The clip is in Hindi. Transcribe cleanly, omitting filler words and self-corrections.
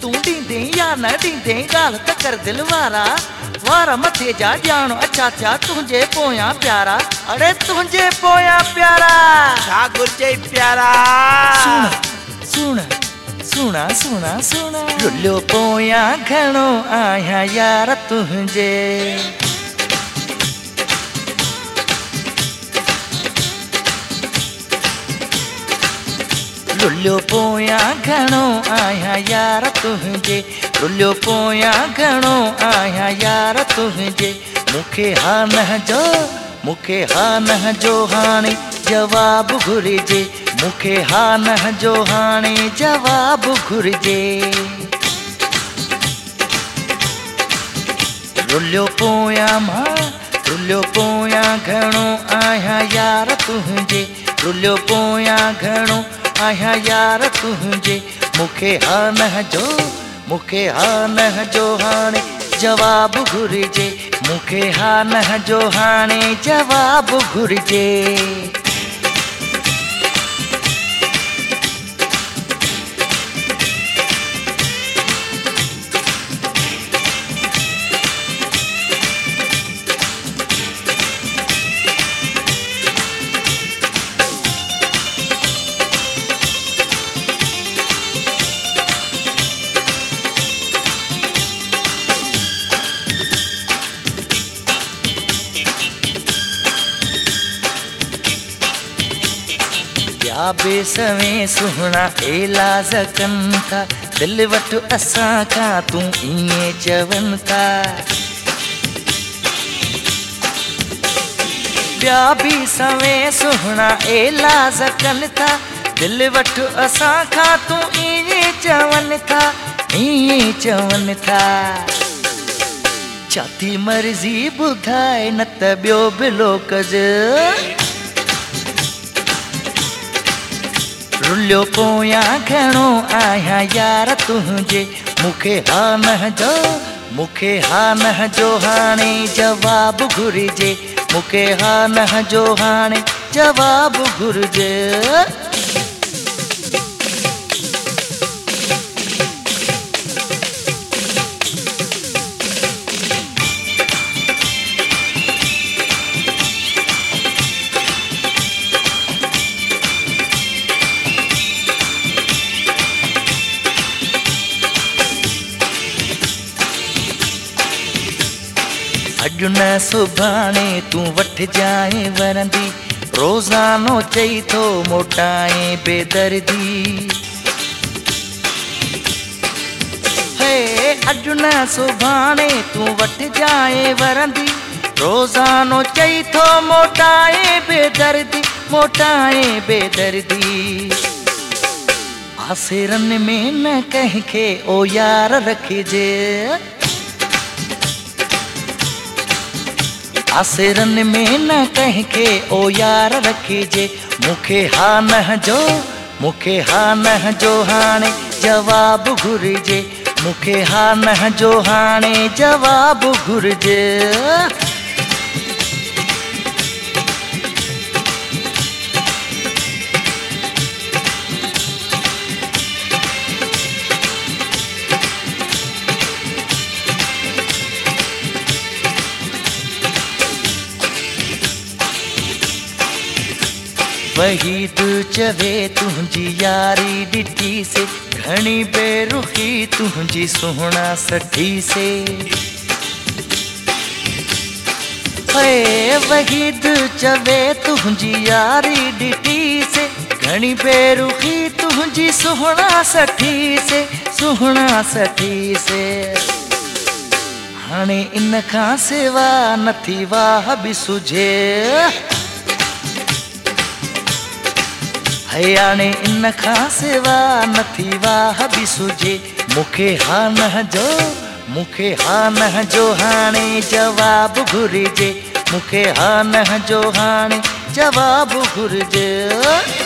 तू डींदे या न डींदे गाल त कर दिल वारा वारा मथे जा ॼाण अच्छा थिया तुंहिंजे पोयां प्यारा अड़े तुंहिंजे पोयां प्यारा छा घुर्जे प्यारा सुण सुणा सुणा सुणा लुल्यो पोयां घणो आहियां यार तुंहिंजे लुल्यो पोयां घणो आहियां यार तुंहिंजे लुल्यो पोयां घणो आहियां यार तुंहिंजे मूंखे हा न जो हाणे जवाब घुरिजे मूंखे हा न जो हाणे जवाब घुरिजे लुल्यो पोयां घणो आहियां यार तुंहिंजे लुल्यो पोयां घणो आहियां यार तुंहिंजे मूंखे हा न जो हाणे जवाब घुरिजे मूंखे हा न जो हाणे जवाब घुरिजे बेसवें सुहणा एलाज़ कनि था दिल वटि असां खां तूं ईअं चवनि था ॿिया बि सवें सुहणा एलाज़ कनि था दिल वटि असां खां तूं ईअं चवनि था छा थी मर्ज़ी ॿुधाए न त ॿियो बि लोकज लुल्यो पोयां घणो आहियां यार तुंहिंजे मूंखे हा न जो हाणे जवाब घुरिजे मूंखे हा न जो हाणे जवाब घुरिजे अॼु न सुभाणे तूं वठी जाए वरंदी रोज़ानो चई थो मोटाए बेदर्दी हे अॼु न सुभाणे तूं वठी जाए वरंदी रोज़ानो चई थो मोटाए बेदर्दी आसिरनि में न कंहिंखे ओ यार रखिजे आसिरनि में न कंहिंखे ओ यार रखिजे मूंखे हा न जो हाणे जवाब घुरिजे मूंखे हा न जो हाणे जवाब घुरिजे वहीद चवे तुंहिंजी यारी ॾिठी से घणी बेरुखी तुंहिंजी सुहिणा सठी से वहीद चवे तुंहिंजी यारी ॾिठी से घणी बेरुखी तुंहिंजी सुहिणा सठी से हाणे इन खां सिवा नथी वाह बि सुझे हाणे इन खां सिवा नथी वाह बि सुझे मूंखे हा न जो हाणे जवाब घुरिजे मूंखे हा न जो हाणे जवाब घुरिजे